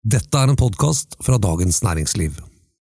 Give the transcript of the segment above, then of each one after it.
Dette en podcast fra Dagens Næringsliv.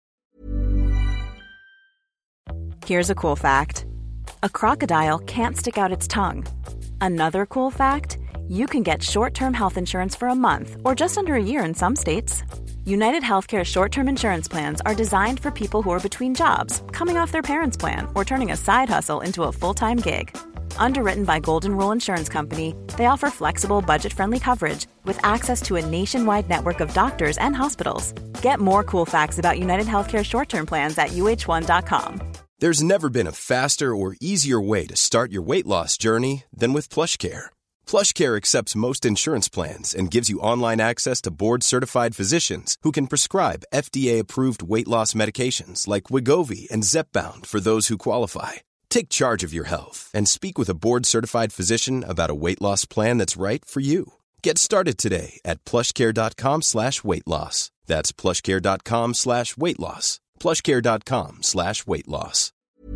Here's a cool fact. A crocodile can't stick out its tongue. Another cool fact, you can get short-term health insurance for a month or just under a year in some states. United Healthcare short-term insurance plans are designed for people who are between jobs, coming off their parents' plan, or turning a side hustle into a full-time gig. Underwritten by Golden Rule Insurance Company, they offer flexible, budget-friendly coverage with access to a nationwide network of doctors and hospitals. Get more cool facts about United Healthcare short-term plans at uh1.com. There's never been a faster or easier way to start your weight loss journey than with PlushCare. PlushCare accepts most insurance plans and gives you online access to board-certified physicians who can prescribe FDA-approved weight loss medications like Wegovy and Zepbound for those who qualify. Take charge of your health and speak with a board-certified physician about a weight loss plan that's right for you. Get started today at plushcare.com/weightloss. That's plushcare.com/weightloss. plushcare.com/weightloss.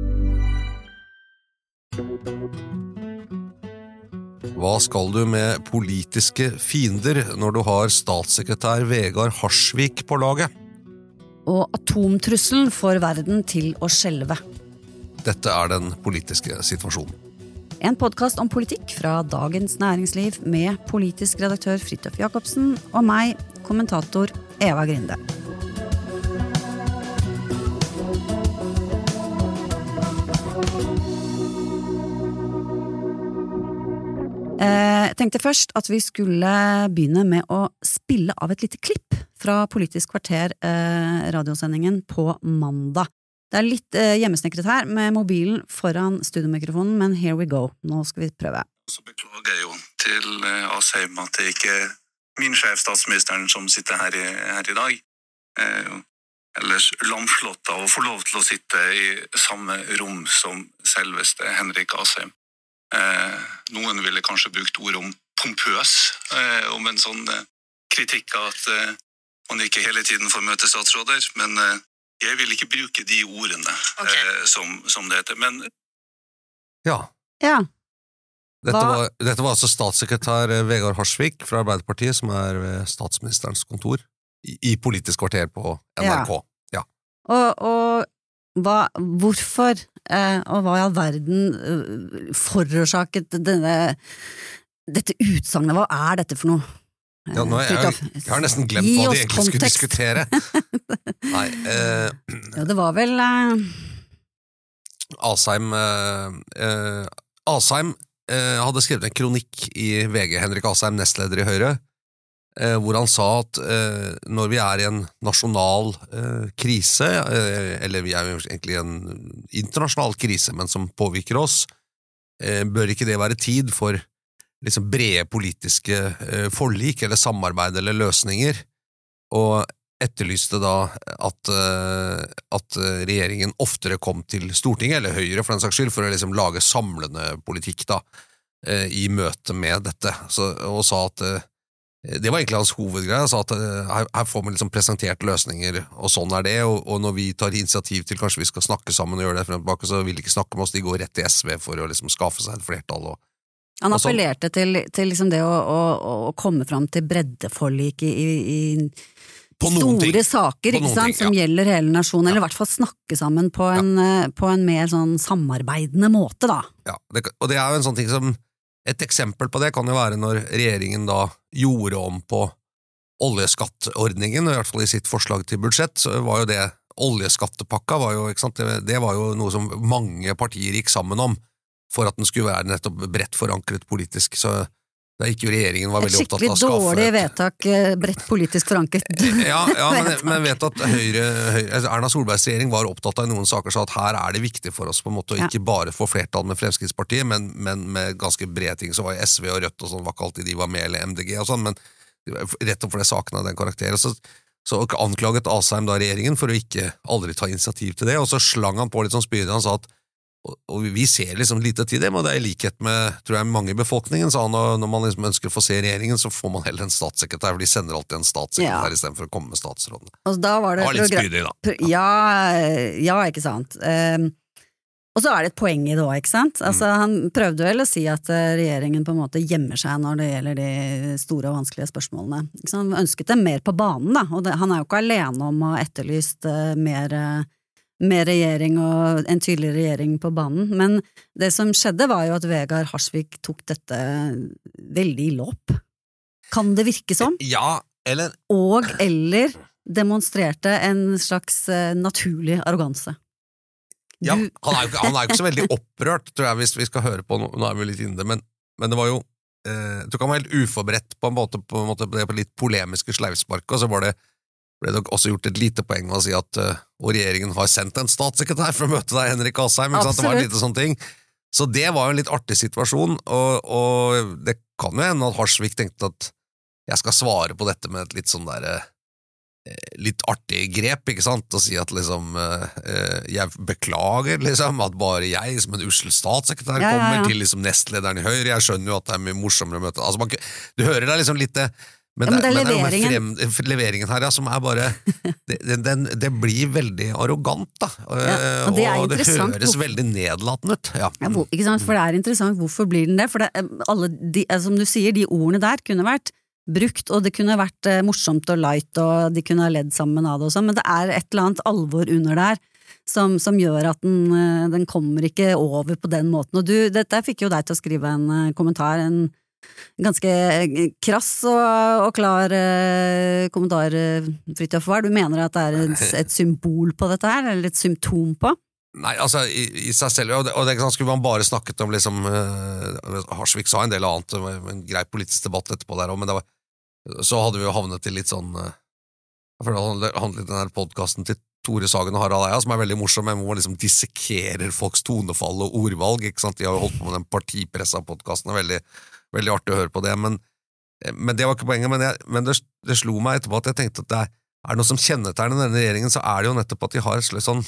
Hva skal du med politiske fiender når du har statssekretær Vegard Harsvik på laget? Og atomtrusselen får verden til å skjelve. Dette den politiske situasjonen. En podcast om politikk fra Dagens Næringsliv med politisk redaktør Fridtjof Jacobsen og meg, kommentator Eva Grinde. Jeg tenkte først at vi skulle begynne med å spille av et lite klipp fra Politisk kvarter radiosendingen på mandag. Det litt hjemmesnekret her med mobilen foran studiomikrofonen, men here we go. Nå skal vi prøve. Så beklager jeg jo til Asheim at det ikke min sjef, statsministeren, som sitter her i dag. Ellers lamslått av å få lov til å sitte i samme rom som selveste Henrik Asheim. Noen ville kanskje brukt ord om pompøs, om en sånn kritikk av at man ikke hele tiden får møte statsråder, men jeg vil ikke bruke de ordene som det heter, men... Ja. Dette var altså statssekretær Vegard Harsvik fra Arbeiderpartiet, som ved statsministerens kontor, i Politisk kvarter på NRK. Ja. Og hvorfor, og hva i all verden forårsaket dette utsagnet? Hva dette for noe? Ja, jeg har nesten glemt hva de egentlig skulle diskutere. Nei, ja, det var vel Asheim hadde skrevet en kronikk i VG, Henrik Asheim, nestleder i Høyre, hvor han sa at når vi i en nasjonal krise, eller vi jo egentlig i en internasjonal krise, men som påvirker oss, bør ikke det være tid for liksom brede politiske forlik eller samarbeid eller løsninger, og etterlyste da at regjeringen oftere kom til Stortinget, eller Høyre for den saks skyld, for å liksom lage samlende politikk da, i møte med dette, og sa at det var egentlig hans hovedgreie, han sa at her får vi liksom presentert løsninger, og sånn det, og når vi tar initiativ til kanskje vi skal snakke sammen og gjøre det frem og tilbake, så vil de ikke snakke med oss, de går rett til SV for å liksom skaffe seg et flertall og han appellerte til liksom det å komme fram til breddeforlik i store saker, ikke sant, som gjelder hele nasjonen, eller i hvert fall snakke sammen på en mer sånn samarbeidende måte, da. Ja, og det jo en sånn ting som, et eksempel på det kan jo være når regjeringen da gjorde om på oljeskattordningen, i hvert fall i sitt forslag til budsjett, så var jo det, oljeskattepakka var jo, ikke sant, det var jo noe som mange partier gikk sammen om, for at den skulle være nettopp bredt forankret politisk, så da gikk jo regjeringen var veldig opptatt av å skaffe... Et skikkelig dårlig vedtak, bredt politisk forankret. Ja, men vet at Erna Solbergs regjering var opptatt av i noen saker, så at her det viktig for oss på en måte å ikke bare få flertall med Fremskrittspartiet, men med ganske brede ting, så var SV og Rødt og sånn, var ikke alltid de var med, eller MDG og sånn, men rett og for det saken av den karakteren, så anklaget Asheim da regjeringen for å ikke aldri ta initiativ til det, og så slang han på litt sånn spydig, han sa at og vi ser liksom lite til det, men det i likhet med, tror jeg, mange i befolkningen, sa han, når man liksom ønsker å få se regjeringen, så får man heller en statssekretær, for de sender alltid en statssekretær i stedet for å komme med statsrådene. Og da var det litt spydig da. Ja, ikke sant. Og så det et poeng i det også, ikke sant? Altså, han prøvde vel å si at regjeringen på en måte gjemmer seg når det gjelder de store og vanskelige spørsmålene. Ikke sant? Han ønsket det mer på banen, da, og han jo ikke alene om å ha etterlyst mer regjering og en tydelig regjering på banen, men det som skjedde var jo at Vegard Harsvik tok dette veldig ille opp. Kan det virke som? Ja, eller eller demonstrerte en slags naturlig arroganse. Ja, han jo ikke så veldig opprørt, tror jeg, hvis vi skal høre på nå vi litt inne, men det var jo jeg tror ikke han var helt uforberedt på en måte på litt polemiske sleivspark, og så ble det også gjort et lite poeng å si at og regjeringen har sendt en statssekretær for å møte deg, Henrik Asheim, ikke sant? Det var en lite sånn ting. Så det var jo en litt artig situasjon, og det kan jo hende at Harsvik tenkte at jeg skal svare på dette med et litt sånn der litt artig grep, ikke sant, og si at liksom jeg beklager liksom at bare jeg som en ussel statssekretær kommer til liksom nestlederen i Høyre, jeg skjønner jo at det mye morsommere å møte, altså du hører det liksom litt men det leveringen her, ja, som bare det blir veldig arrogant da, og det høres veldig nedlatende ut, ja. Ikke sant, for det interessant, hvorfor blir den det? For alle som du sier, de ordene der kunne vært brukt, og det kunne vært morsomt og light, og de kunne ha ledd sammen av det og sånn, men det et eller annet alvor under der, som gjør at den kommer ikke over på den måten, og dette fikk jo deg til å skrive en kommentar, en ganske krass og klar kommentar, Fridtjof. Hva du mener at det et symbol på dette her, eller et symptom på? Nei, altså, i seg selv, og det ikke sant, skulle man bare snakket om liksom, Harsvik sa en del annet, en grei politisk debatt etterpå der, men så hadde vi jo havnet til litt sånn, for det handlet litt den her podcasten til Tore Sagen og Harald Eia, som veldig morsom, men hvor man liksom dissekerer folks tonefall og ordvalg, ikke sant, de har jo holdt på med den partipressa-podcasten, veldig, veldig artig å høre på det, men det var ikke poenget, men det slo meg etterpå at jeg tenkte at det noe som kjennetegner denne regjeringen, så det jo nettopp at de har et slags sånn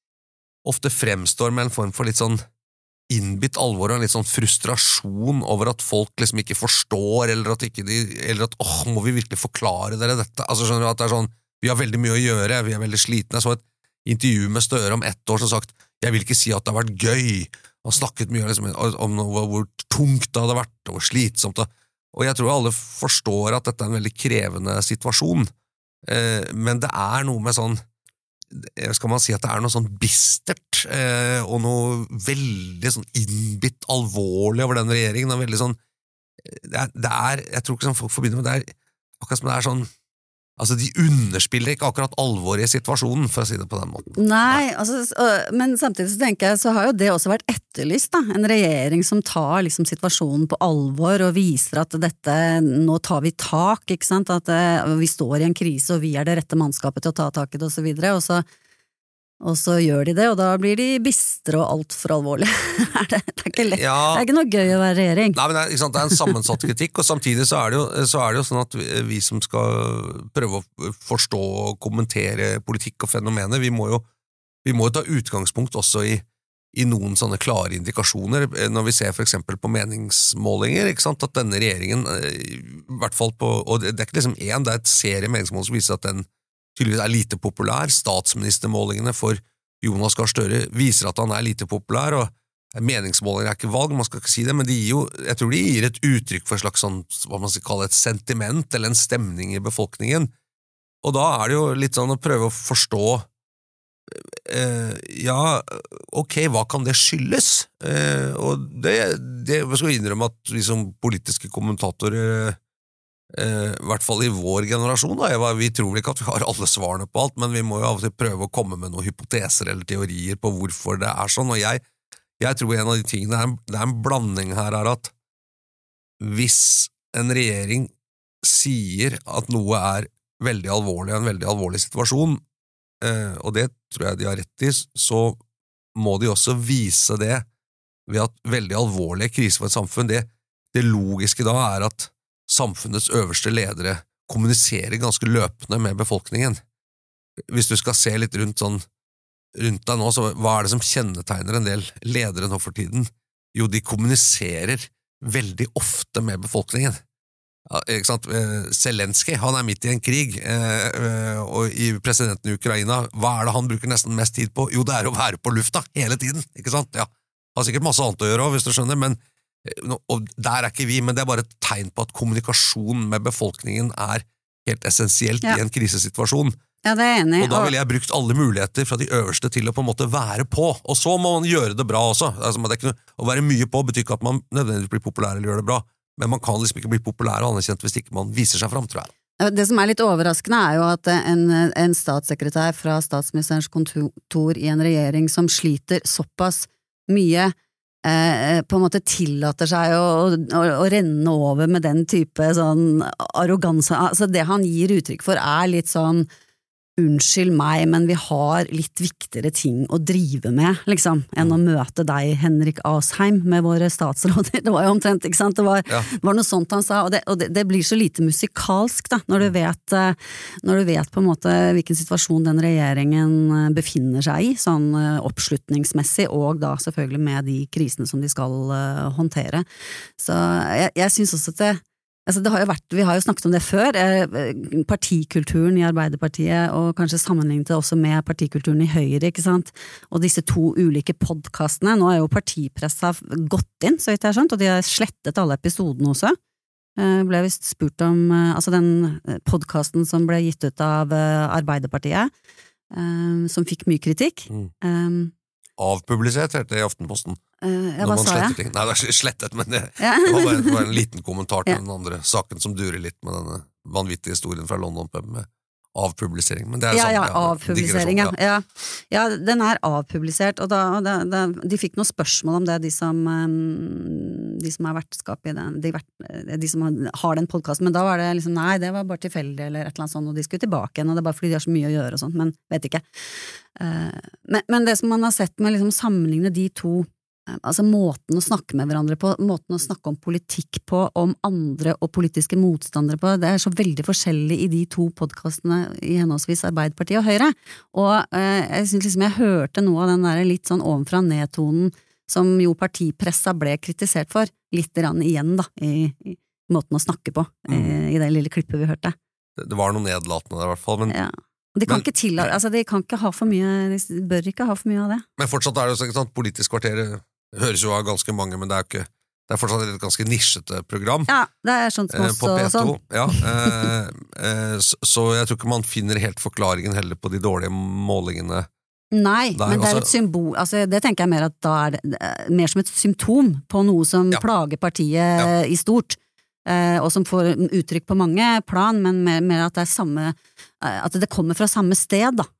ofte fremstår med en form for litt sånn innbitt alvor og en litt sånn frustrasjon over at folk liksom ikke forstår, eller at må vi virkelig forklare dere dette? Altså skjønner du at det sånn, vi har veldig mye å gjøre, vi veldig slitne. Jeg så et intervju med Støre om 1 år som sagt, jeg vil ikke si at det har vært gøy, og snakket mye liksom, om hvor tungt det hadde vært, og hvor slitsomt, og jeg tror alle forstår at dette en veldig krevende situasjon, men det noe med sånn skal man si at det noe sånn bistert og noe veldig sånn innbitt alvorlig over den regjeringen, og veldig sånn jeg tror ikke sånn folk forbinder med det akkurat som det sånn altså de underspiller ikke akkurat alvoret i situasjonen, for å si det på den måten. Nei, altså, men samtidig så tenker jeg, så har jo det også vært etterlyst da, en regjering som tar liksom situasjonen på alvor og viser at dette, nå tar vi tak, ikke sant, at vi står i en krise og vi det rette mannskapet til å ta tak i det og så videre, og så gjør de det, og da blir de bistre og alt for alvorlig. Det ikke lett, det ikke noe gøy å være regjering. Nei, men ikke sant, det en sammensatt kritikk, og samtidig så det jo sånn at vi som skal prøve å forstå og kommentere politikk og fenomener, vi må jo ta utgangspunkt også i noen sånne klare indikasjoner, når vi ser for eksempel på meningsmålinger, ikke sant, at denne regjeringen, i hvert fall på, og det ikke liksom det et serie meningsmålinger som viser at den tydeligvis lite populær. Statsministermålingene for Jonas Gahr Støre viser at han lite populær, og meningsmålinger ikke valg, man skal ikke si det, men jeg tror de gir et uttrykk for et slags sånn, hva man skal kalle et sentiment, eller en stemning i befolkningen. Og da det jo litt sånn å prøve å forstå ok, hva kan det skyldes? Og det skal vi innrømme at vi som politiske kommentatorer i hvert fall i vår generasjon da, vi tror ikke at vi har alle svarene på alt, men vi må jo av og til prøve å komme med noen hypoteser eller teorier på hvorfor det sånn, og jeg tror en av de tingene, det en blanding her at hvis en regjering sier at noe veldig alvorlig, en veldig alvorlig situasjon, og det tror jeg de har rett i, så må de også vise det ved at veldig alvorlige kriser for et samfunn, det logiske da at samfunnets øverste ledere kommuniserer ganske løpende med befolkningen. Hvis du skal se litt rundt deg nå, så hva det som kjennetegner en del ledere nå for tiden? Jo, de kommuniserer veldig ofte med befolkningen. Ja, ikke sant? Zelensky, han midt i en krig, og i presidenten i Ukraina, hva det han bruker nesten mest tid på? Jo, det å være på lufta hele tiden, ikke sant? Ja, har sikkert masse annet å gjøre også, hvis du skjønner, men og der ikke vi, men det bare et tegn på at kommunikasjon med befolkningen helt essensielt i en krisesituasjon. Ja, det enig. Og da ville jeg brukt alle muligheter fra de øverste til å på en måte være på, og så må man gjøre det bra også. Altså, det ikke noe, å være mye på betyr ikke at man nødvendigvis blir populær eller gjør det bra, men man kan liksom ikke bli populær og anerkjent hvis ikke man viser seg frem, tror jeg. Det som litt overraskende jo at en statssekretær fra statsministerens kontor i en regjering som sliter såpass mye, på en måte tillater seg å renne over med den type sånn arroganse. Altså det han gir uttrykk for litt sånn unnskyld meg, men vi har litt viktigere ting å drive med, liksom, enn å møte deg, Henrik Asheim, med våre statsråder. Det var jo omtrent, ikke sant? Det var noe sånt han sa, og det blir så lite musikalsk, da, når du vet på en måte hvilken situasjon den regjeringen befinner seg i, sånn oppslutningsmessig, og da selvfølgelig med de krisene som de skal håndtere. Så jeg synes også at vi har jo snakket om det før, partikulturen i Arbeiderpartiet, og kanskje sammenlignet det også med partikulturen i Høyre, ikke sant? Og disse to ulike podcastene, nå jo partipressa gått inn, så vidt jeg har skjønt, og de har slettet alle episodene også. Ble vist spurt om, altså den podcasten som ble gitt ut av Arbeiderpartiet, som fikk mye kritikk. Avpublisert, heter det i Aftenposten. Hva sa jeg? Nei, det slettet, men det var bare en liten kommentar til den andre saken som durer litt med denne vanvittige historien fra London Pub med avpublisering. Men det avpublisering, ja, den avpublisert, og de fikk noen spørsmål om det, de som har vertskap i den, de som har den podcasten, men da var det liksom, nei, det var bare tilfeldig, eller et eller annet sånt, og de skulle tilbake igjen, og det bare fordi de har så mye å gjøre og sånt, men vet ikke. Men det som man har sett med liksom sammenligne de to, altså måten å snakke med hverandre på, måten å snakke om politikk på, om andre og politiske motstandere på, det så veldig forskjellig i de to podcastene i henholdsvis Arbeiderpartiet og Høyre, og jeg synes liksom jeg hørte noe av den der litt sånn ovenfra nedtonen som jo partipressa ble kritisert for, litt grann igjen da, i måten å snakke på, i det lille klippet vi hørte. Det var noe nedlatende der i hvert fall, men ja. De kan ikke ha for mye, de bør ikke ha for mye av det. Men fortsatt det jo sånn, politisk kvarter høres jo av ganske mange, men det er fortsatt et ganske nisjete program. Ja, det sånn som på P2, sånn. Ja. Så jeg tror ikke man finner helt forklaringen heller på de dårlige målingene. Nei, men det et symbol, altså det tenker jeg mer at da det mer som et symptom på noe som plager partiet i stort, og som får uttrykk på mange plan, men mer at det samme, at det kommer fra samme sted da,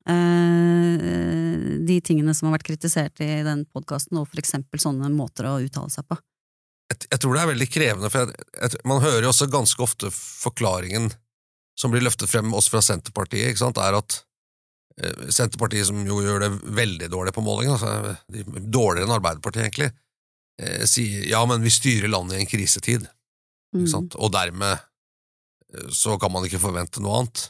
de tingene som har vært kritisert i den podcasten, og for eksempel sånne måter å uttale seg på. Jeg tror det veldig krevende, for man hører jo også ganske ofte forklaringen som blir løftet frem også fra Senterpartiet, ikke sant, at Senterpartiet, som jo gjør det veldig dårlig på målingen, altså, dårligere enn Arbeiderpartiet egentlig, sier, ja, men vi styrer landet i en krisetid, ikke sant? Og dermed så kan man ikke forvente noe annet.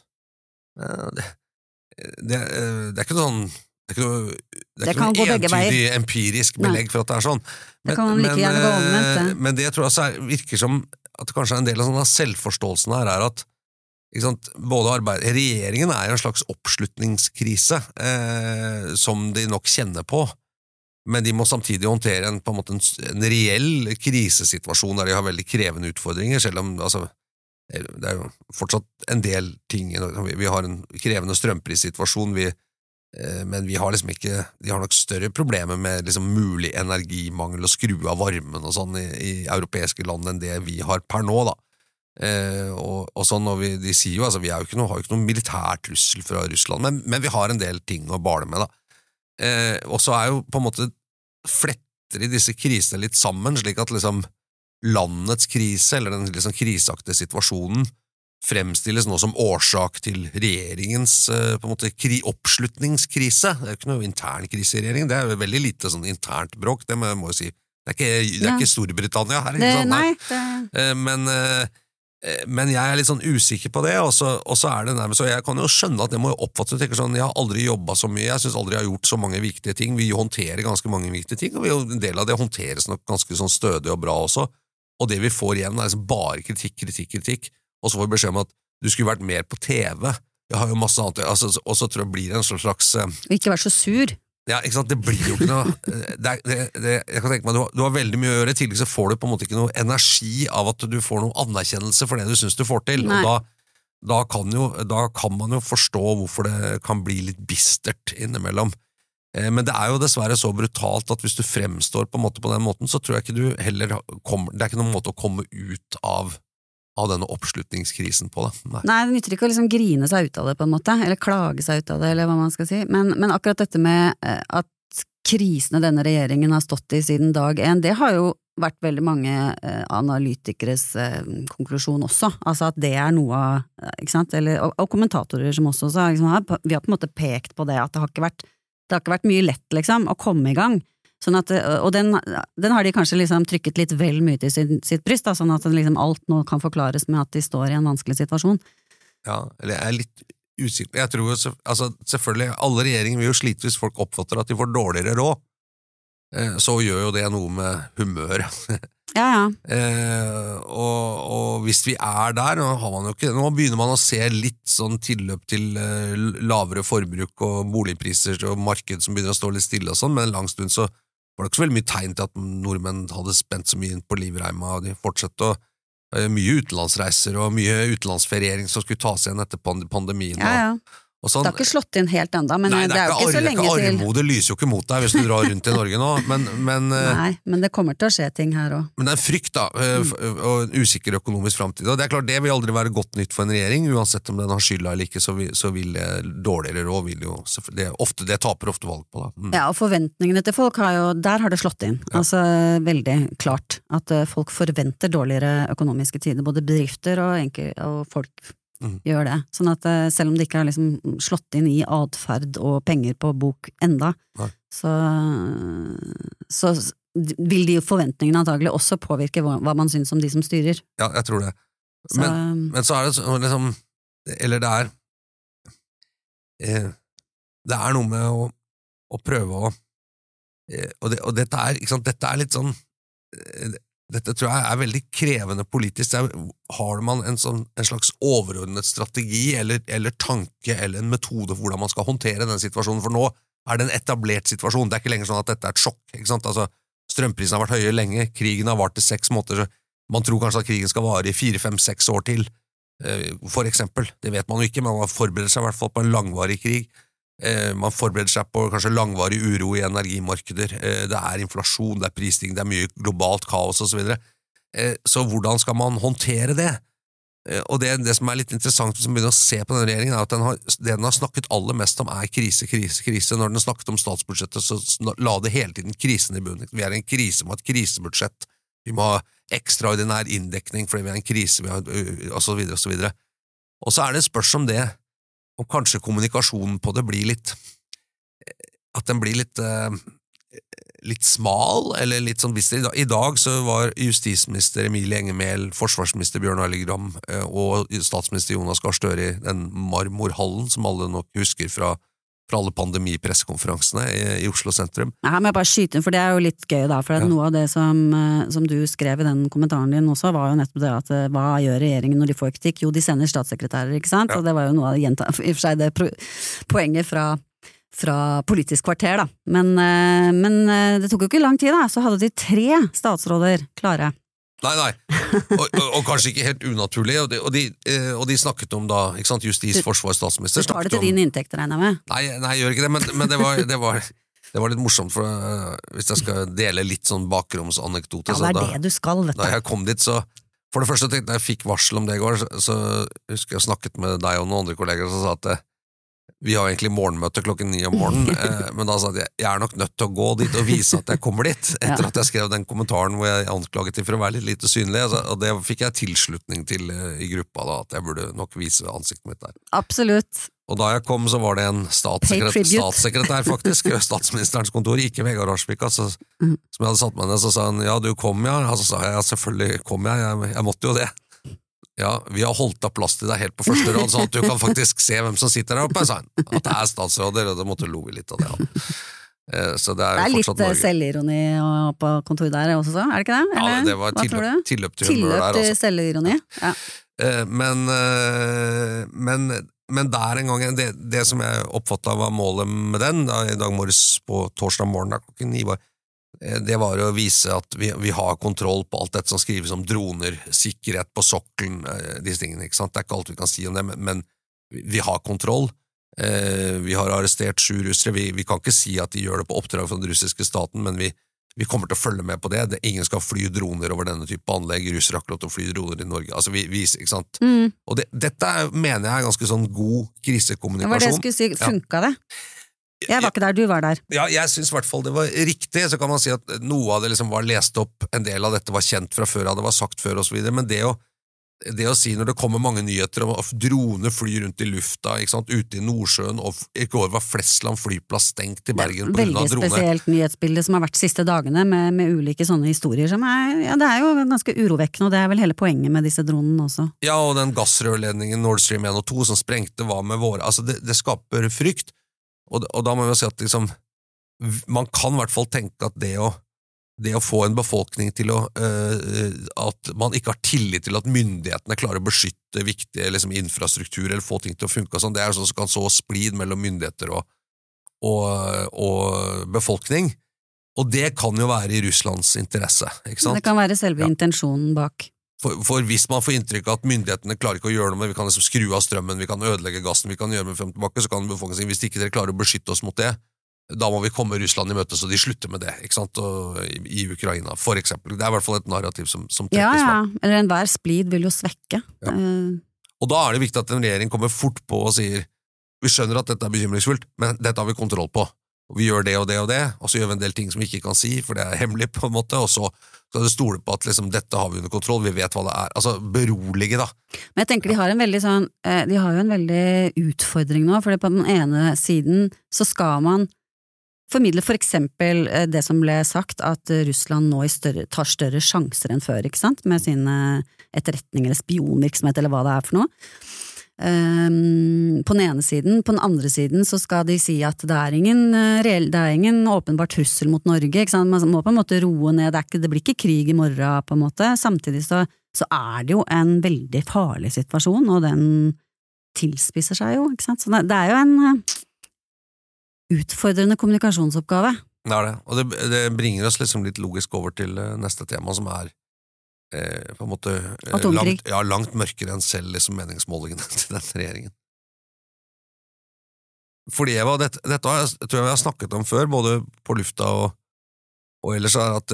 Det ikke noe sånn, det ikke noe entydig empirisk belegg for at det sånn. Men det jeg tror også virker som at det kanskje en del av sånne selvforståelsen her at ikke sant, regjeringen jo en slags oppslutningskrise som de nok kjenner på, men de må samtidig håndtere på en måte en reell krisesituasjon der de har veldig krevende utfordringer, selv om altså, det jo fortsatt en del ting, vi har en krevende strømprissituasjon, men vi har liksom ikke, de har nok større problemer med liksom mulig energimangel og skru av varmen og sånn i europeiske land enn det vi har per nå da. Og sånn, og de sier jo, altså vi har jo ikke noe militær trussel fra Russland, men vi har en del ting å bale med da. Og så jo på en måte fletter i disse krisene litt sammen, slik at liksom landets krise, eller den liksom kriseaktige situasjonen, fremstilles nå som årsak til regjeringens på en måte oppslutningskrise. Det jo ikke noe intern krise i regjeringen, det jo veldig lite sånn internt bråk, det må jeg si. Det ikke Storbritannia her, ikke sant? Men jeg litt sånn usikker på det, og så det nærmest, så jeg kan jo skjønne at det må jo oppfattes og tenke sånn, jeg har aldri jobbet så mye, jeg synes aldri jeg har gjort så mange viktige ting, vi håndterer ganske mange viktige ting, og en del av det håndteres nok ganske sånn stødig og bra også, og det vi får igjen er liksom bare kritikk, og så får vi beskjed om at du skulle vært mer på TV. Jeg har jo masse annet, og så tror jeg blir det en slags... Ikke vær så sur. Ja, ikke sant, det blir jo ikke noe... jeg kan tenke meg, du har veldig mye å gjøre, tidlig så får du på en måte ikke noe energi av at du får noe anerkjennelse for det du synes du får til, Nei. og da kan man jo forstå hvorfor det kan bli litt bistert innimellom. Men det er jo dessverre så brutalt at hvis du fremstår på en måte på den måten, så tror jeg ikke du heller kommer... Det er ikke noen måte å komme ut av denne oppslutningskrisen på det. Nei, det nytter ikke å liksom grine seg ut av det på en måte, eller klage seg ut av det, eller hva man skal si. Men akkurat dette med at krisene denne regjeringen har stått i siden dag 1, det har jo vært veldig mange analytikeres konklusjon også, altså at det er noe av, ikke sant, og kommentatorer som også sa, liksom, vi har på en måte pekt på det, at det har ikke vært mye lett liksom, å komme i gang. Sånn at, og den har de kanskje liksom trykket litt vel mye til sitt bryst, da, sånn at liksom alt nå kan forklares med at de står i en vanskelig situasjon. Ja, eller jeg er litt usikker. Jeg tror jo, altså, selvfølgelig, alle regjeringer vil jo slite hvis folk oppfatter at de får dårligere råd. Så gjør jo det noe med humør. Ja. Og hvis vi er der, nå begynner man å se litt sånn tilløp til lavere forbruk og boligpriser og marked som begynner å stå litt stille og sånn, men en lang stund så var det ikke så veldig mye tegn til at nordmenn hadde spent så mye inn på livreima, og de fortsatte mye utenlandsreiser og mye utenlandsferiering som skulle tas igjen etter pandemien. Ja. Og sånn, det har ikke slått inn helt enda, men nei, det er jo ikke så lenge til. Armode lyser jo ikke mot deg hvis du drar rundt i Norge nå, men nei, men det kommer til å skje ting her også. Men det er frykt da, og en usikker økonomisk fremtid, og det er klart, det vil aldri være godt nytt for en regjering, uansett om den har skylda eller ikke, så vil det dårligere råd, det taper ofte valg på da. Ja, og forventningene til folk der har det slått inn, altså veldig klart, at folk forventer dårligere økonomiske tider, både bedrifter og folk gjør det, sånn at selv om det ikke har liksom slått inn i adferd og penger på bok enda, så vil de forventningene antagelig også påvirke hva man synes om de som styrer. Ja, jeg tror det. Men så er det liksom, eller det er noe med å prøve og dette er, ikke sant, dette er litt sånn dette tror jeg er veldig krevende politisk. Har man en slags overordnet strategi eller tanke eller en metode for hvordan man skal håndtere den situasjonen, for nå er det en etablert situasjon. Det er ikke lenger sånn at dette er et sjokk, ikke sant? Altså, strømprisen har vært høye lenge, krigen har vart til 6 måneder, man tror kanskje at krigen skal vare i 4, 5, 6 år til, for eksempel. Det vet man jo ikke, men man forbereder seg i hvert fall på en langvarig krig. Man forbereder seg på kanskje langvarig uro i energimarkeder, det er inflasjon, det er prisstigning, det er mye globalt kaos og så videre. Så hvordan skal man håndtere det? Og det som er litt interessant hvis man begynner å se på denne regjeringen, er at det den har snakket aller mest om er krise. Når den snakket om statsbudsjettet, så la det hele tiden krisen i bunnen. Vi er i en krise, vi må ha et krisebudsjett, vi må ha ekstraordinær inndekning fordi vi er en krise, og så videre og så videre. Og så er det et spørsmål om det, om kanskje kommunikasjonen på det blir litt, at den blir litt smal, eller litt sånn bister. I dag så var justisminister Emilie Enger Mehl, forsvarsminister Bjørn Arild Gram og statsminister Jonas Gahr Støre i den marmorhallen som alle nok husker fra alle pandemipressekonferansene i Oslo sentrum. Her må jeg bare skyte inn, for det er jo litt gøy da, for noe av det som du skrev i den kommentaren din også, var jo nettopp det at hva gjør regjeringen når de får kritikk? Jo, de sender statssekretærer, ikke sant? Og det var jo noe av i og for seg det poenget fra Politisk kvarter da. Men det tok jo ikke lang tid da, så hadde de 3 statsråder klare. Nei, og kanskje ikke helt unaturlig, og de snakket om da, ikke sant, justis, forsvar, statsminister. Du tar det til din inntekt, regner jeg med? Nei, jeg gjør ikke det, men det var litt morsomt, for hvis jeg skal dele litt sånn bakromsanekdote. Ja, det er det du skal, vet du. Da jeg kom dit, så for det første tenkte jeg fikk varsel om det i går, så husker jeg snakket med deg og noen andre kolleger, som sa at vi har egentlig morgenmøte 9:00 om morgenen, men da sa jeg er nok nødt til å gå dit og vise at jeg kommer dit, etter at jeg skrev den kommentaren hvor jeg anklaget til for å være litt lite synlig, og det fikk jeg tilslutning til i gruppa da, at jeg burde nok vise ansiktet mitt der. Absolutt. Og da jeg kom så var det en statssekretær faktisk, statsministerens kontor, ikke Vegard Arsvik, som jeg hadde satt meg ned, så sa han, ja du kom ja, så sa jeg, ja selvfølgelig kom jeg måtte jo det. Ja, vi har holdt av plass til deg helt på første rad, sånn at du kan faktisk se hvem som sitter der oppe, sa han. At det er statsråder, og da måtte lo vi litt av det. Så det Det fortsatt litt Norge. selvironi på kontoret der også, er det ikke det? Ja, Eller? det var Hva tror du? tilløp til humør Tilløp der, til altså. selvironi, ja. Men der en gang, det som jeg oppfattet var målet med den, da, i dag morges på torsdag morgen, da, klokken 9, det var å vise at vi har kontroll på alt dette som skrives om droner, sikkerhet på sokkelen, disse tingene, ikke sant? Det ikke alt vi kan si om det, men vi har kontroll. Vi har arrestert 7 russere, vi kan ikke si at de gjør det på oppdrag fra den russiske staten, men vi kommer til å følge med på det. Ingen skal fly droner over denne type anlegg, russere har ikke lov til å fly droner i Norge, altså ikke sant? Og dette mener jeg er ganske sånn god krisekommunikasjon. Det var det jeg skulle si, funka det? Jeg var ikke der, du var der. Ja, jeg synes i hvert fall det var riktig, så kan man si at noe av det liksom var lest opp, en del av dette var kjent fra før, det var sagt før og så videre, men det å si når det kommer mange nyheter om at droner flyr rundt i lufta, ikke sant, ute i Nordsjøen, og i går var Flesland flyplass stengt i Bergen på grunn av Veldig droner. spesielt nyhetsbilde som har vært siste dagene med ulike sånne historier som det er jo ganske urovekkende, og det er vel hele poenget med disse dronene også. Ja, og den gassrørledningen Nord Stream 1 og 2 som sprengte var med våre, altså det skaper frykt, og da må vi jo si at liksom, man kan i hvert fall tenke at det å få en befolkning til at man ikke har tillit til at myndighetene klarer å beskytte viktige liksom, infrastruktur eller få ting til å funke og sånn, det sånn som kan så splid mellom myndigheter og befolkning, og det kan jo være i Russlands interesse, ikke sant? Det kan være selve intensjonen bak. For hvis man får inntrykk av at myndighetene klarer ikke å gjøre noe med, vi kan liksom skru av strømmen, vi kan ødelegge gassen, vi kan gjøre med frem tilbake, så kan befolkningen si, hvis ikke dere klarer å beskytte oss mot det, da må vi komme Russland i møte, så de slutter med det, ikke sant, og, i Ukraina, for eksempel. Det er i hvert fall et narrativ som trekkes fram. Ja, eller enhver splid vil jo svekke. Ja. Og da er det viktig at en regjering kommer fort på og sier, vi skjønner at dette er bekymringsfullt, men dette har vi kontroll på, og vi gjør det og det og det, og så gjør vi en del ting som vi ikke kan si, for det er hemmelig på en måte, og så skal du stole på at liksom, dette har vi under kontroll, vi vet hva det er, altså berolige da. Men jeg tenker de har jo en veldig utfordring nå, for på den ene siden så skal man formidle for eksempel det som ble sagt, at Russland nå tar større sjanser enn før, ikke sant, med sine etterretninger eller spionvirksomhet eller hva det er for noe. På den ene siden, på den andre siden så skal de si at det er ingen åpenbar trussel mot Norge, ikke sant? Man må på en måte roe ned, det blir ikke krig i morgen på en måte, samtidig så er det jo en veldig farlig situasjon, og den tilspisser seg jo, ikke sant? Så det er jo en utfordrende kommunikasjonsoppgave. Det er det, og det bringer oss liksom litt logisk over til neste tema, som er på en måte langt mørkere enn selv liksom meningsmålingene til den regjeringen. Fordi dette tror jeg vi har snakket om før, både på lufta og ellers at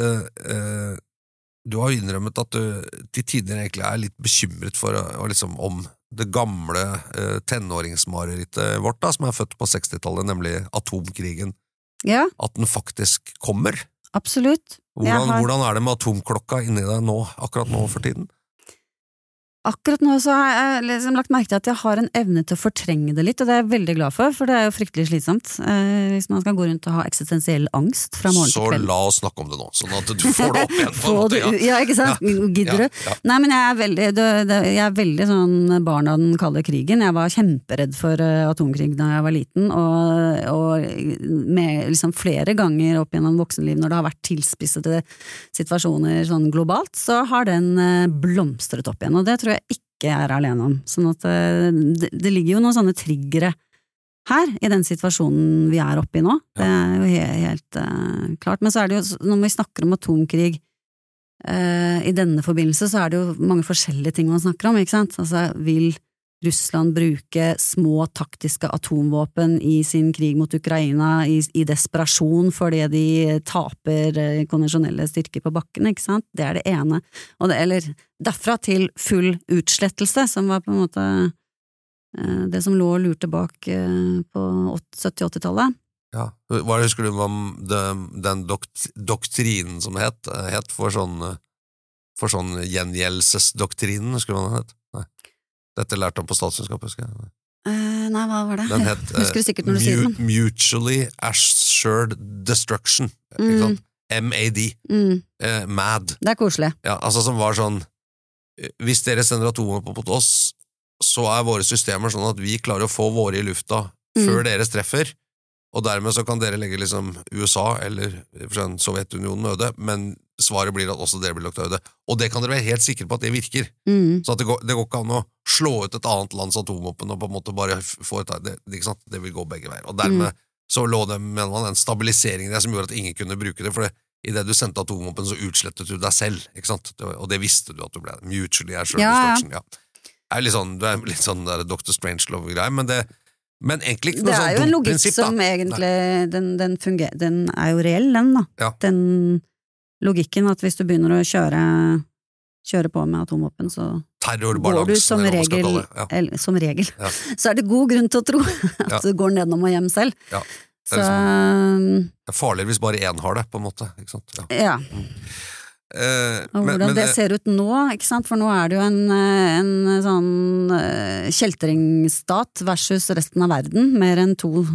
du har innrømmet at du til tider egentlig er litt bekymret for liksom, om det gamle tenåringsmarerittet vårt da, som er født på 60-tallet, nemlig atomkrigen. Ja. At den faktisk kommer. Absolutt. Hvordan er det med atomklokka inni deg nå, akkurat nå for tiden? Akkurat nå så har jeg liksom lagt merke til at jeg har en evne til å fortrenge det litt, og det er jeg veldig glad for det er jo fryktelig slitsomt hvis man skal gå rundt og ha eksistensiell angst fra morgen til kveld. Så la oss snakke om det nå, sånn at du får det opp igjen på en måte. Ja, ikke sant? Gidder du? Ja. Nei, men jeg er veldig sånn barn av den kalde krigen. Jeg var kjemperedd for atomkrig da jeg var liten, og med liksom flere ganger opp gjennom voksenliv når det har vært tilspissede situasjoner sånn globalt, så har den blomstret opp igjen, og det tror jeg ikke er alene om. Sånn at det ligger jo noen sånne triggere her, i den situasjonen vi er oppe i nå. Det er jo helt klart. Men så er det jo, når vi snakker om atomkrig i denne forbindelse, så er det jo mange forskjellige ting man snakker om, ikke sant? Altså, vil Russland bruke små taktiske atomvåpen i sin krig mot Ukraina i desperasjon fordi de taper konvensjonelle styrker på bakken, ikke sant? Det er det ene. Eller derfra til full utslettelse, som var på en måte det som lå og lurte bak på 70-80-tallet. Ja, hva husker du om den doktrinen som det het for sånn gjengjeldelsesdoktrinen, husker du hva den het? Nei. Dette lærte han på statskunnskap, husker jeg. Nei, hva var det? Den het husker du sikkert når du sier den. Mutually Assured Destruction, ikke sant? MAD. MAD. Det er koselig. Ja, altså som var sånn, hvis dere sender atomvåpen på oss, så er våre systemer sånn at vi klarer å få våre i lufta før deres treffer, og dermed så kan dere legge liksom USA eller Sovjetunionen øde, men svaret blir at også dere blir lagt øde. Og det kan dere være helt sikre på at det virker. Så at det går ikke an å slå ut et annet lands atomvåpen og på en måte bare få det, ikke sant? Det vil gå begge veier. Og dermed så lå det, mener man, en stabilisering der som gjorde at ingen kunne bruke det, for i det du sendte atomvåpen så utslettet du deg selv, ikke sant? Og det visste du at du ble. Mutually assured destruction, ja. Det er litt sånn der Dr. Strangelove-greie, men egentlig ikke noe sånn dumt prinsipp, da. Det er jo en logikk som egentlig, den fungerer, den er jo reell, den da. Ja. Den logikken at hvis du begynner å kjøre på med atomvåpen, så går du som regel, så er det god grunn til å tro at du går nedom og hjem selv. Ja. Det er farligere hvis bare én har det, på en måte, ikke sant? Ja. Og hvordan det ser ut nå, ikke sant? For nå er det jo en sånn kjeltringsstat versus resten av verden, mer enn 2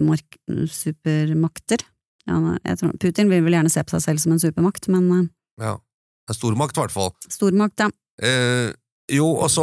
supermakter. Ja, jeg tror, Putin vil vel gjerne se på seg selv som en supermakt, men ja, en stormakt i hvert fall. Stormakt, ja. Jo, og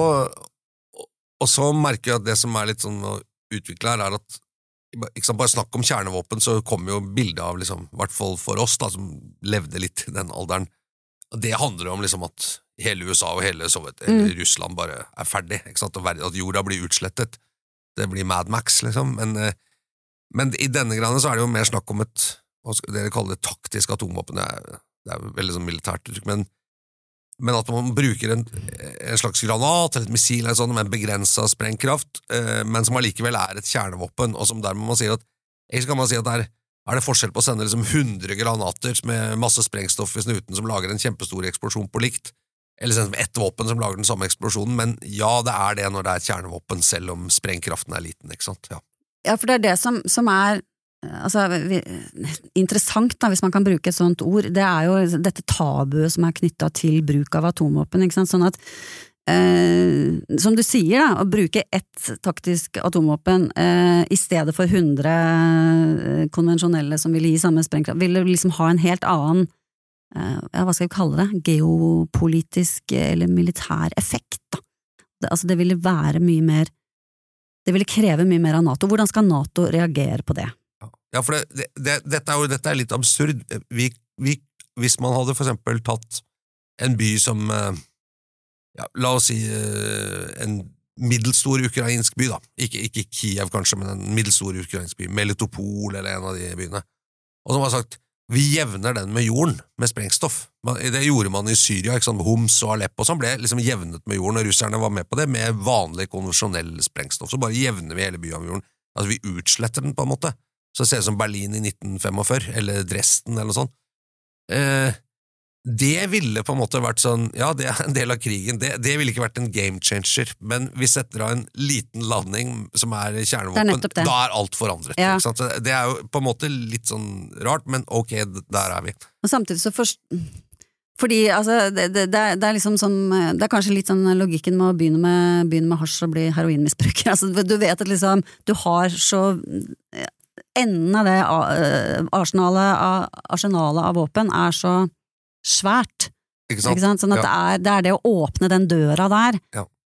så merker jeg at det som er litt sånn å utvikle her, er at ikke sant, bare snakk om kjernevåpen, så kommer jo bildet av, liksom, i hvert fall for oss da, som levde litt i den alderen. Det handler om liksom at hele USA og hele Sovjet, eller Russland bare er ferdig, ikke sant? At jorda blir utslettet. Det blir Mad Max, liksom. Men i denne graden så er det jo mer snakk om det dere kaller det taktisk atomvåpen. Det er veldig sånn militært uttrykk, men at man bruker en slags granat eller et missil eller sånn, med en begrenset sprengkraft, men som allikevel er et kjernevåpen, og som dermed man sier at egentlig kan man si at er det forskjell på å sende liksom 100 granater med masse sprengstoff i snuten som lager en kjempestor eksplosjon på likt, eller sende ett våpen som lager den samme eksplosjonen, men ja, det er det når det er et kjernevåpen, selv om sprengkraften er liten, ikke sant? Ja, for det er det som er altså, interessant da, hvis man kan bruke et sånt ord, det er jo dette tabuet som er knyttet til bruk av atomvåpen, ikke sant? Sånn at som du sier da, å bruke ett taktisk atomvåpen i stedet for 100 konvensjonelle som ville gi samme sprengkraft, ville liksom ha en helt annen hva skal vi kalle det, geopolitisk eller militær effekt da. Det ville være mye mer, det ville kreve mye mer av NATO. Hvordan skal NATO reagere på det? Ja, for dette er litt absurd. Hvis man hadde for eksempel tatt en by som la oss si en middelstor ukrainsk by da, ikke Kiev kanskje, men en middelstor ukrainsk by, Melitopol eller en av de byene, og som har sagt, vi jevner den med jorden, med sprengstoff. Det gjorde man i Syria, ikke sant? Homs og Aleppo, som ble liksom jevnet med jorden, og russerne var med på det, med vanlig konvensjonell sprengstoff, så bare jevner vi hele byen med jorden, altså vi utsletter den på en måte, så det ser ut som Berlin i 1945, eller Dresden eller noe sånt. Det ville på en måte vært sånn, ja, det er en del av krigen, det ville ikke vært en game changer, men vi setter av en liten landing som er kjernevåpen, da er alt forandret. Ja. Ikke sant? Det er jo på en måte litt sånn rart, men ok, der er vi. Og samtidig så fordi altså, det er liksom sånn, det er kanskje litt sånn logikken med å begynne med hasj og bli heroinmisbruker, altså du vet at liksom, du har så enden av det arsenalet av våpen er så svært, ikke sant? Sånn at det er det å åpne den døra der,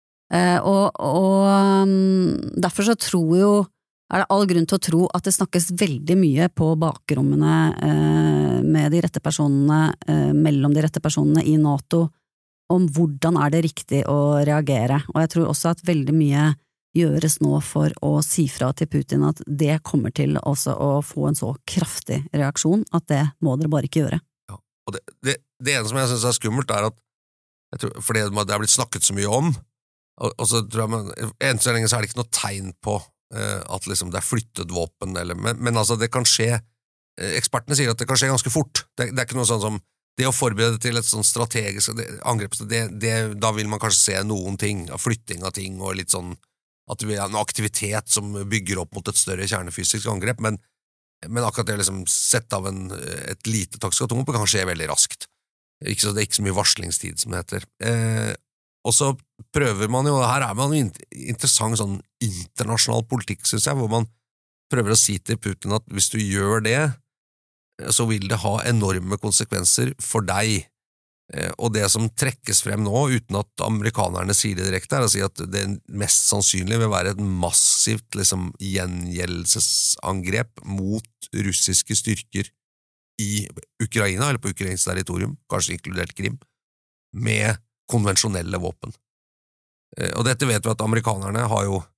og derfor så tror jo, er det all grunn til å tro at det snakkes veldig mye på bakrommene med de rette personene, mellom de rette personene i NATO, om hvordan er det riktig å reagere, og jeg tror også at veldig mye gjøres nå for å si fra til Putin at det kommer til også å få en så kraftig reaksjon at det må dere bare ikke gjøre. Og det ene som jeg synes er skummelt er at jeg tror, fordi det har blitt snakket så mye om, og så tror jeg enn så lenge så er det ikke noe tegn på at liksom det er flyttet våpen, men altså det kan skje, ekspertene sier at det kan skje ganske fort, det er ikke noe sånn som det å forberede til et sånn strategisk angrep, da vil man kanskje se noen ting, flytting av ting og litt sånn at vi har en aktivitet som bygger opp mot et større kjernefysisk angrep, men akkurat det liksom sett av et lite taktisk atomvåpen kan skje veldig raskt. Det er ikke så mye varslingstid som det heter. Og så prøver man jo, her er man jo interessant sånn internasjonal politikk, synes jeg, hvor man prøver å si til Putin at hvis du gjør det, så vil det ha enorme konsekvenser for deg, Og det som trekkes frem nå, uten at amerikanerne sier det direkte, å si at det mest sannsynlig vil være et massivt gjengjeldelsesangrep mot russiske styrker i Ukraina, eller på ukrainsk territorium, kanskje inkludert Krim, med konvensjonelle våpen. Og dette vet vi at amerikanerne har jo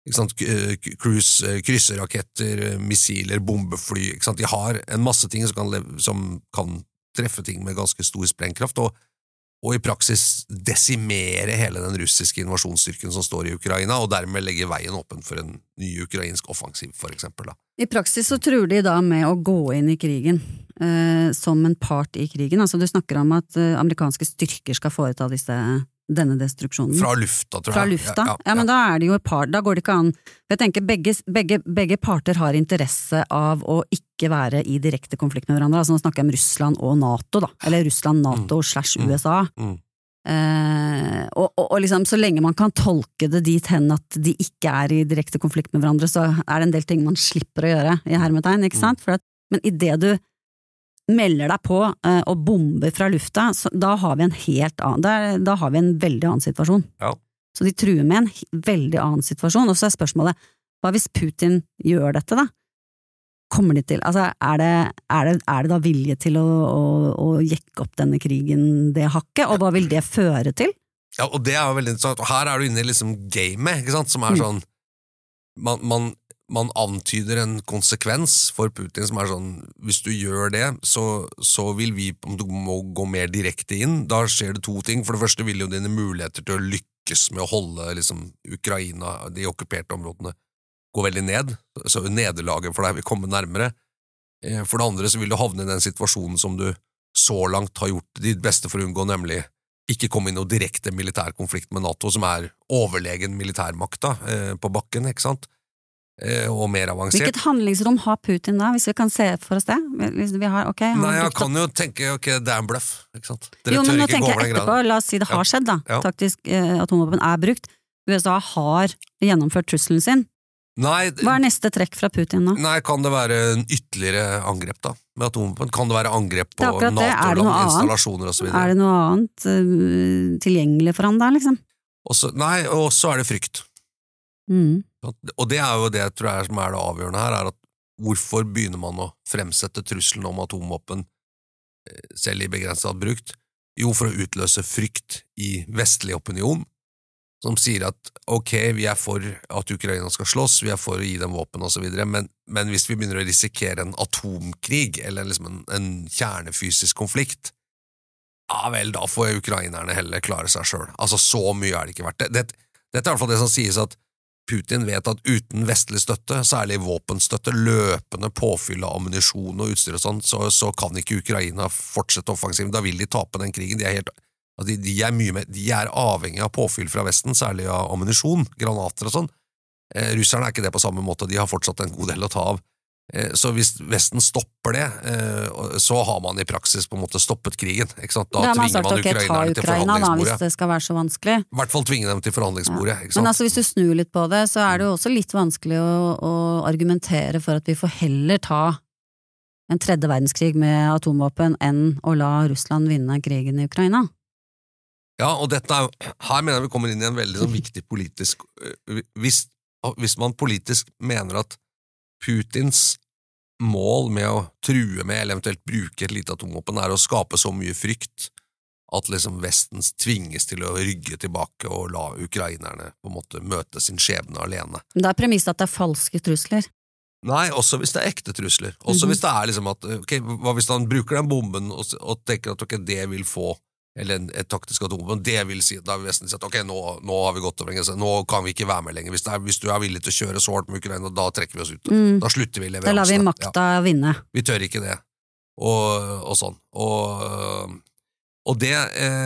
krysseraketter, missiler, bombefly, ikke sant? De har en masse ting som kan treffe ting med ganske stor sprengkraft, og i praksis desimere hele den russiske invasjonsstyrken som står i Ukraina, og dermed legge veien åpen for en ny ukrainsk offensiv, for eksempel. Da. I praksis så tror de da med å gå inn i krigen som en part i krigen. Altså du snakker om at amerikanske styrker skal foreta denne destruksjonen. Fra lufta, tror jeg. Fra lufta? Ja, men da er det jo et par, da går det ikke an. Jeg tenker begge parter har interesse av å ikke være i direkte konflikt med hverandre. Altså nå snakker jeg om Russland og NATO da, eller Russland, NATO / USA. Og liksom så lenge man kan tolke det dit hen at de ikke er i direkte konflikt med hverandre, så er det en del ting man slipper å gjøre i hermetegn, ikke sant? Men i det du melder deg på og bomber fra lufta, så da har vi en helt annen, da har vi en veldig annen situasjon. Ja. Så de truer med en veldig annen situasjon, og så er spørsmålet, hva hvis Putin gjør dette da? Kommer de til, altså er det da vilje til å jekke opp denne krigen det hakket, og hva vil det føre til? Ja, og det er jo veldig interessant, og her er du inne i liksom gamet, ikke sant, som er sånn, man antyder en konsekvens for Putin som er sånn, hvis du gjør det, så vil vi, om du må gå mer direkte inn, da skjer det to ting. For det første vil jo dine muligheter til å lykkes med å holde liksom, Ukraina, de okkuperte områdene, gå veldig ned, så nederlaget for deg vil komme nærmere. For det andre så vil du havne i den situasjonen som du så langt har gjort ditt beste for å unngå, nemlig ikke komme i noe direkte militær konflikt med NATO, som er overlegen militærmakta på bakken, ikke sant? Og mer avansert. Hvilket handlingsrom har Putin da, hvis vi kan se for oss det? Hvis vi har, Nei, jeg kan jo tenke, det er en bluff, ikke sant? Jo, men nå tenker jeg etterpå, la oss si det har skjedd da, taktisk atomvåpen er brukt, USA har gjennomført trusselen sin. Nei, hva er neste trekk fra Putin da? Nei, kan det være en ytterligere angrep da, med atomvåpen? Kan det være angrep på NATO-installasjoner og så videre? Er det noe annet tilgjengelig for han da, liksom? Nei, og så er det frykt. Og det er jo det jeg tror er som er det avgjørende her, er at hvorfor begynner man å fremsette trusselen om atomvåpen selv i begrenset brukt? Jo, for å utløse frykt i vestlig opinion, som sier at ok, vi er for at Ukraina skal slåss, vi er for å gi dem våpen og så videre, men hvis vi begynner å risikere en atomkrig, eller liksom en kjernefysisk konflikt, ja vel, da får ukrainerne heller klare seg selv. Altså, så mye er det ikke verdt. Dette er i hvert fall det som sies at Putin vet at uten vestlig støtte, særlig våpenstøtte, løpende påfyll av ammunisjon og utstyr og sånn, så kan ikke Ukraina fortsette offensiven. Da vil de tape den krigen. De er avhengig av påfyll fra Vesten, særlig av ammunisjon, granater og sånn. Russerne er ikke det på samme måte, de har fortsatt en god del å ta av. Så hvis Vesten stopper det, så har man i praksis på en måte stoppet krigen, ikke sant? Da tvinger man ukrainerne til forhandlingsbordet. Hvis det skal være så vanskelig. I hvert fall tvinge dem til forhandlingsbordet, ikke sant? Men altså hvis du snur litt på det, så er det jo også litt vanskelig å argumentere for at vi får heller ta en tredje verdenskrig med atomvåpen enn å la Russland vinne krigen i Ukraina. Ja, og her mener jeg vi kommer inn i en veldig sånn viktig politisk, hvis man politisk mener at Putins mål med å true med, eller eventuelt bruke et lite atomvåpen, er å skape så mye frykt at liksom Vesten tvinges til å rygge tilbake og la ukrainerne på en måte møte sin skjebne alene. Det er premisset at det er falske trusler. Nei, også hvis det er ekte trusler. Også hvis det er liksom at, hva hvis han bruker den bomben og tenker at det vil få eller et taktisk atomvåpen, det vil si, da vil Vesten si at ok, nå har vi gått over en grense, nå kan vi ikke være med lenger, hvis du er villig til å kjøre så hardt med Ukraina, da trekker vi oss ut, da slutter vi leveransene. Da lar vi makta vinne. Vi tør ikke det, og sånn, og det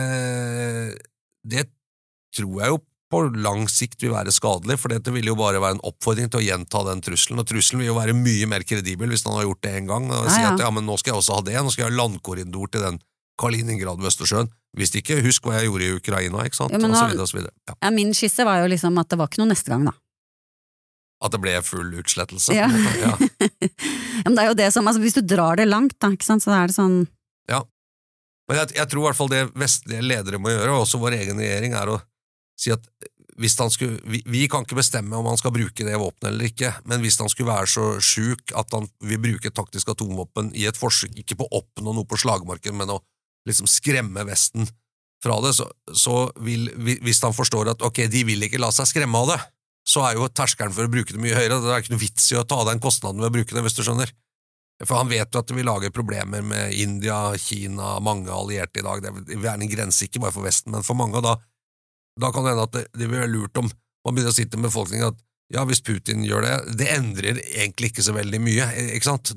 tror jeg jo på lang sikt vil være skadelig, for dette vil jo bare være en oppfordring til å gjenta den trusselen, og trusselen vil jo være mye mer kredibel hvis han har gjort det en gang, og si at ja, men nå skal jeg også ha det, nå skal jeg ha landkorridor til den Kaliningrad ved Østersjøen. Hvis ikke, husk hva jeg gjorde i Ukraina, ikke sant? Ja, og så videre. Ja, min skisse var jo liksom at det var ikke noe neste gang da. At det ble full utslettelse? Ja. Ja. Ja, men det er jo det som, altså hvis du drar det langt da, ikke sant, så er det sånn... Ja. Men jeg tror I hvert fall det vestlige ledere må gjøre, og også vår egen regjering, å si at hvis han skulle, vi kan ikke bestemme om han skal bruke det våpenet eller ikke, men hvis han skulle være så syk at han vil bruke et taktisk atomvåpen I et forsøk, ikke på å oppnå noe på slagmarken, men å liksom skremme Vesten fra det, så vil, hvis han forstår at ok, de vil ikke la seg skremme av det, så jo terskelen for å bruke det mye høyere, det ikke noe vits I å ta den kostnaden ved å bruke det, hvis du skjønner. For han vet jo at det vil lage problemer med India, Kina, mange allierte I dag. Det vil en grense ikke bare for Vesten, men for mange, og da kan det hende at det vil være lurt om man begynner å si til befolkningen at ja, hvis Putin gjør det, det endrer egentlig ikke så veldig mye, ikke sant?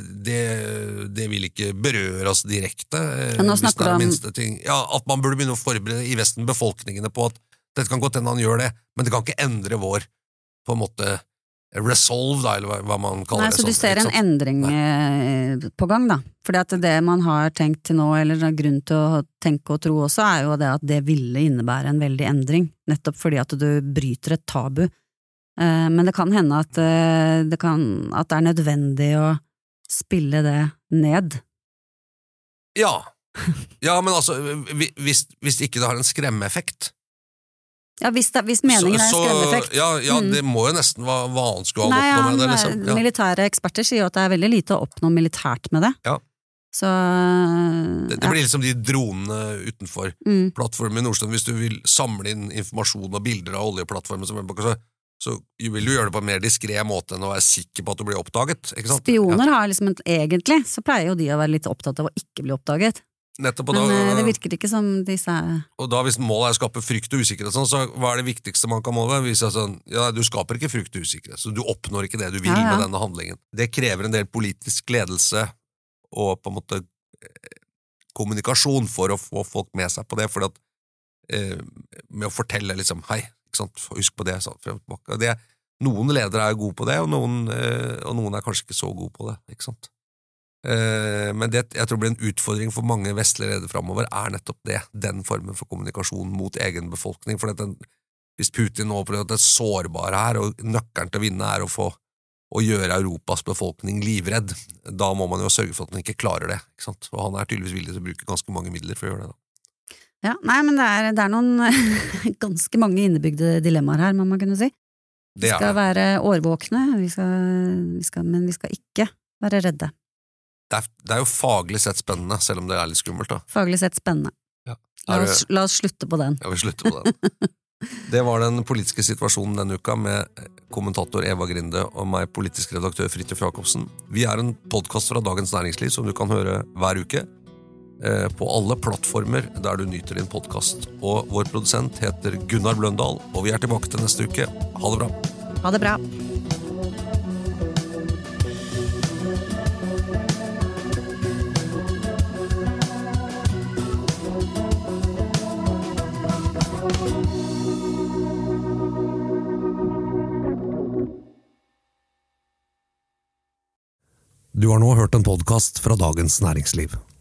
Det vil ikke berøre oss direkte, hvis det det minste ting. Ja, at man burde begynne å forberede I Vesten befolkningene på at dette kan godt hende han gjør det, men det kan ikke endre vår, på en måte, resolve, da, eller hva man kaller det. Så du ser en endring på gang, da? Fordi at det man har tenkt til nå, eller grunn til å tenke og tro også, jo det at det ville innebære en veldig endring, nettopp fordi at du bryter et tabu. Men det kan hende at det nødvendig å spille det ned. Ja, men altså, hvis ikke det har en skremmeeffekt, ja, hvis meningen en skremmeeffekt. Ja, det må jo nesten hva han skulle ha oppnå med det, liksom. Ja. Militære eksperter sier jo at det veldig lite å oppnå militært med det. Ja. Så, det blir liksom de dronene utenfor plattformen I Nordstrand. Hvis du vil samle inn informasjon og bilder av oljeplattformen, så vil du gjøre det på en mer diskret måte enn å være sikker på at du blir oppdaget. Ikke sant? Spioner har liksom egentlig, så pleier jo de å være litt opptatt av å ikke bli oppdaget. Nettopp, men det virker ikke som disse Og da hvis målet å skape frykt og usikkerhet så hva det viktigste man kan måle hvis sånn, ja, du skaper ikke frykt og usikkerhet så du oppnår ikke det du vil med denne handlingen det krever en del politisk ledelse og på en måte kommunikasjon for å få folk med seg på det fordi at med å fortelle liksom, hei, ikke sant, husk på det, noen ledere gode på det og noen kanskje ikke så gode på det, ikke sant men jeg tror det blir en utfordring for mange vestlige ledere fremover nettopp det, den formen for kommunikasjon mot egen befolkning, for hvis Putin nå prøver at det sårbare her, og nøkkelen til å vinne å gjøre Europas befolkning livredd, da må man jo sørge for at man ikke klarer det, ikke sant? Og han tydeligvis villig til å bruke ganske mange midler for å gjøre det da. Ja, nei, men det noen ganske mange innebygde dilemmaer her, må man kunne si. Vi skal være årvåkne, men vi skal ikke være redde. Det jo faglig sett spennende, selv om det litt skummelt da. Faglig sett spennende. Ja. La oss slutte på den. Ja, vi slutter på den. Det var den politiske situasjonen denne uka med kommentator Eva Grinde og meg, politisk redaktør Fridtjof Jacobsen. Vi en podcast fra Dagens Næringsliv som du kan høre hver uke på alle plattformer der du nyter din podcast. Og vår produsent heter Gunnar Bløndal, og vi tilbake til neste uke. Ha det bra. Ha det bra. Du har nå hørt en podcast fra Dagens Næringsliv.